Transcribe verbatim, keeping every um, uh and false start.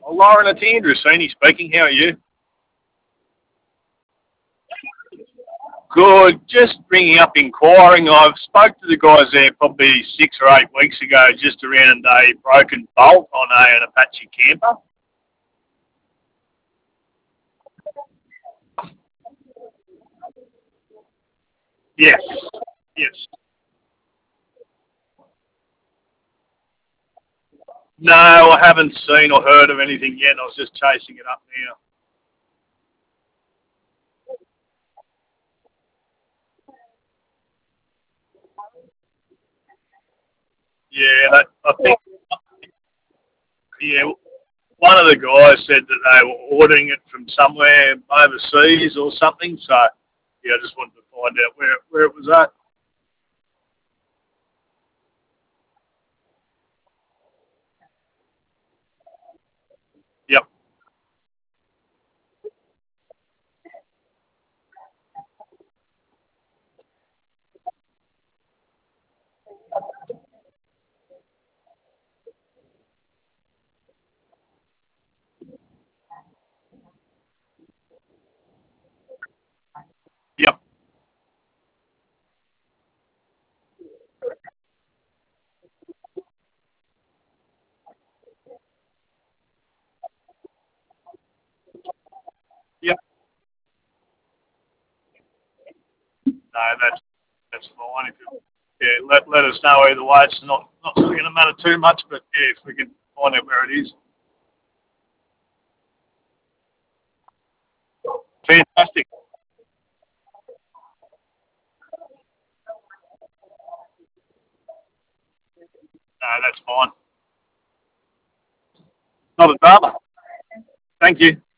Well, Lauren, it's Andrew Sweeney speaking. How are you? Good. Just ringing up inquiring. I've spoke to the guys there probably six or eight weeks ago just around a broken bolt on a, an Apache camper. Yes. Yes. No, I haven't seen or heard of anything yet. I was just chasing it up now. Yeah, that, I think, yeah, one of the guys said that they were ordering it from somewhere overseas or something. So, yeah, I just wanted to find out where, where it was at. Yep. Yep. Yep. No, that's that's fine. If you, yeah, let let us know either way. It's not not really going to matter too much, but yeah, if we can find out where it is, fantastic. No, that's fine. Not a drama. Thank you.